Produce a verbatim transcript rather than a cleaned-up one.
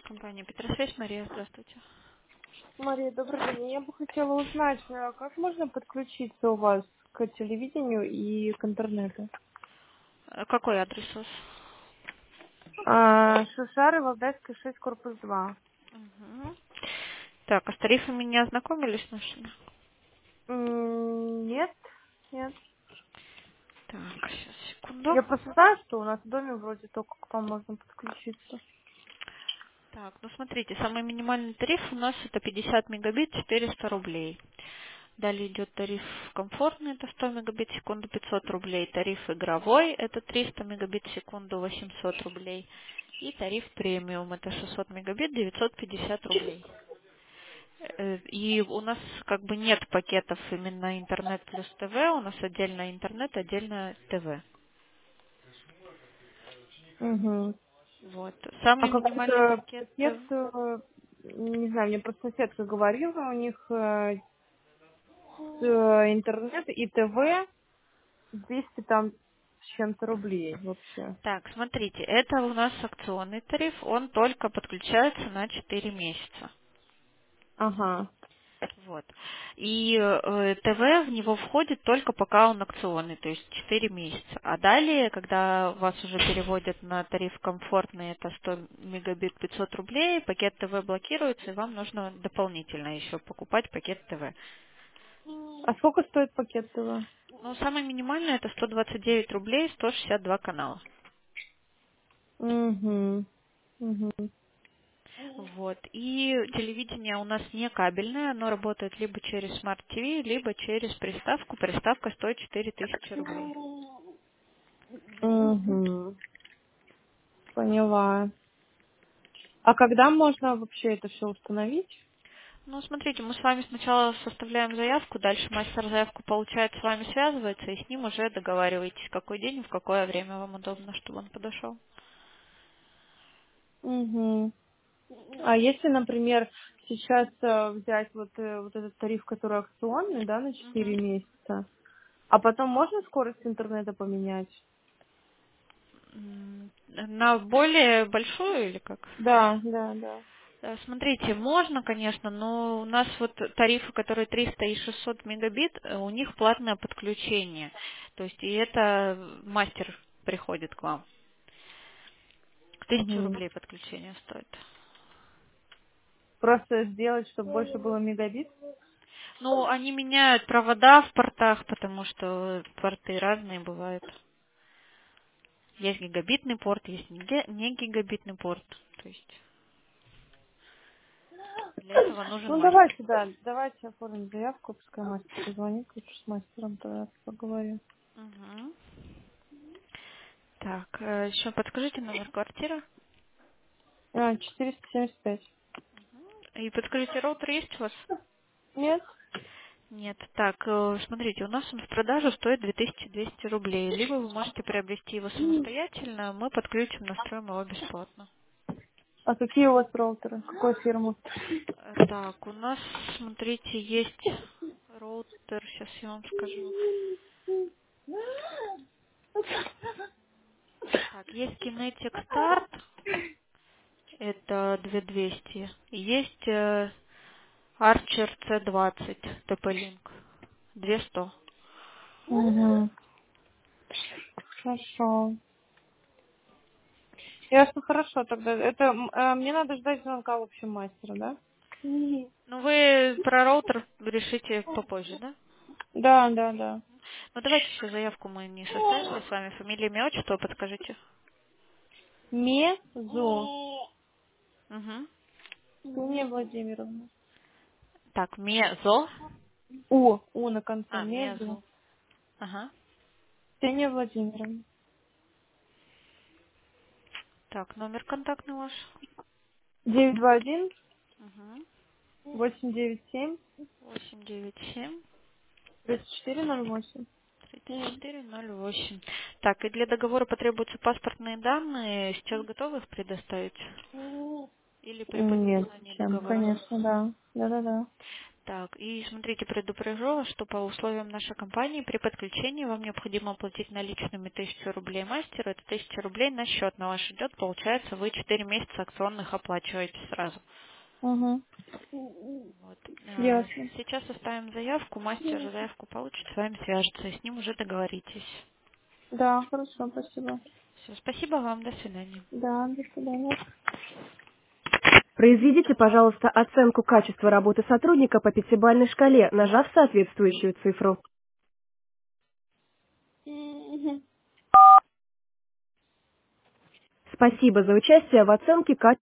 Компания Петросвязь, Мария, здравствуйте. Мария, добрый день. Я бы хотела узнать, а как можно подключиться у вас к телевидению и к интернету? Э, Какой адрес у вас? А, Шушары, Валдайская, шесть, корпус два. Мгм. Так, а с тарифами не ознакомились нашими? М, Нет, нет. Так, сейчас, секунду. Я просто знаю, что у нас в доме вроде только к вам можно подключиться. Так, ну смотрите, самый минимальный тариф у нас это пятьдесят мегабит, четыреста рублей. Далее идет тариф комфортный, это сто мегабит в секунду, пятьсот рублей. Тариф игровой, это триста мегабит в секунду, восемьсот рублей. И тариф премиум, это шестьсот мегабит, девятьсот пятьдесят рублей. Э, И у нас как бы нет пакетов именно интернет плюс ТВ, у нас отдельно интернет, отдельно ТВ. Угу. Вот. А Самый минимальный какой-то пакет пакет, ТВ. э, не знаю, мне просто соседка говорила, у них э, с, э, интернет и ТВ двести там с чем-то рублей вообще. Так, смотрите, это у нас акционный тариф, он только подключается на четыре месяца. Ага. Вот. И э, ТВ в него входит только пока он акционный, то есть четыре месяца. А далее, когда вас уже переводят на тариф комфортный, это сто мегабит пятьсот рублей, пакет ТВ блокируется, и вам нужно дополнительно еще покупать пакет ТВ. А сколько стоит пакет ТВ? Ну, самое минимальное это сто двадцать девять рублей, сто шестьдесят два канала. Угу. Угу. Вот. И телевидение у нас не кабельное, оно работает либо через Smart ти ви, либо через приставку. Приставка стоит четыре тысячи рублей. Угу. Поняла. А когда можно вообще это все установить? Ну, смотрите, мы с вами сначала составляем заявку, дальше мастер заявку получает, с вами связывается, и с ним уже договариваетесь, в какой день и в какое время вам удобно, чтобы он подошел. Угу. А если, например, сейчас э, взять вот, э, вот этот тариф, который акционный, да, на четыре Мгм. месяца, а потом можно скорость интернета поменять? М, На более большую или как? Да, да, да. Э, Смотрите, можно, конечно, но у нас вот тарифы, которые триста и шестьсот мегабит, э, у них платное подключение. То есть и это мастер приходит к вам. Тысячу Угу. рублей подключение стоит. Просто сделать, чтобы больше было мегабит? Ну, они меняют провода в портах, потому что порты разные бывают. Есть гигабитный порт, есть не ге- не гигабитный порт. То есть для этого нужен Ну, мастер. давайте, да, давайте оформим заявку, пускай мастер позвонит, лучше с мастером тогда поговорю. Мгм. Так, э, еще подскажите номер квартиры. А, четыреста семьдесят пять. И подскажите, роутер есть у вас? Нет? Нет. Так, э, смотрите, у нас он в продаже стоит две тысячи двести рублей. Либо вы можете приобрести его самостоятельно, мы подключим, настроим его бесплатно. А какие у вас роутеры? Какой фирмы? Э, Так, у нас, смотрите, есть роутер, сейчас я вам скажу. Так, есть Kinetic Start, это две тысячи двести. И есть э, Archer си двадцать, TP-Link, две тысячи сто. Угу. Хорошо. Ясно, хорошо тогда. Это м, э, мне надо ждать звонка в общем мастера, да? Мгм. Ну, вы про роутер решите попозже, да? Да, да, да. Ну, давайте еще заявку мы не составили с вами. Фамилия, имя, отчество подскажите. Мезу. Угу. Ксения Владимировна. Так, Мезо. У, У на конце. А, Мезу. Мезо. Ага. Ксения Владимировна. Так, номер контактный ваш. девять два один Угу. восемь девять семь восемь девять семь тридцать четыре ноль восемь. тридцать четыре ноль восемь. Так, и для договора потребуются паспортные данные. Сейчас готовы их предоставить? Или при Нет, подписании чем, договора? конечно, да. Да, да, да. Так, и смотрите, предупрежу вас, что по условиям нашей компании при подключении вам необходимо оплатить наличными тысячу рублей мастеру. Это тысяча рублей на счет на ваш идет. Получается, вы четыре месяца акционных оплачиваете сразу. Угу. Вот. А, Ясно. Сейчас оставим заявку, мастер заявку получит, с вами свяжется, и с ним уже договоритесь. Да, хорошо, спасибо. Все, спасибо вам, до свидания. Да, до свидания. Произведите, пожалуйста, оценку качества работы сотрудника по пятибалльной шкале, нажав соответствующую цифру. Мгм. Спасибо за участие в оценке качества.